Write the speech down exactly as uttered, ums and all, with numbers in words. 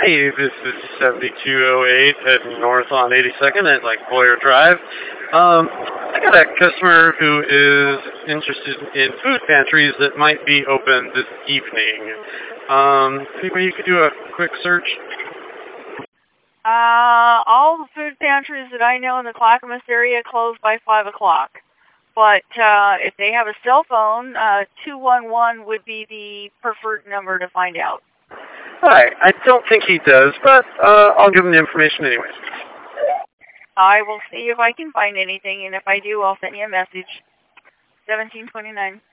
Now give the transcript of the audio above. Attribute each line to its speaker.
Speaker 1: Hey, this is seventy-two oh eight heading north on eighty-second at like Boyer Drive. Um, I got a customer who is interested in food pantries that might be open this evening. Um, anybody you could do a quick search?
Speaker 2: Uh, all the food pantries that I know in the Clackamas area close by five o'clock. But uh, if they have a cell phone, uh, two one one would be the preferred number to find out.
Speaker 1: Hi, I don't think he does, but uh, I'll give him the information anyways.
Speaker 2: I will see if I can find anything, and if I do, I'll send you a message. seventeen twenty-nine.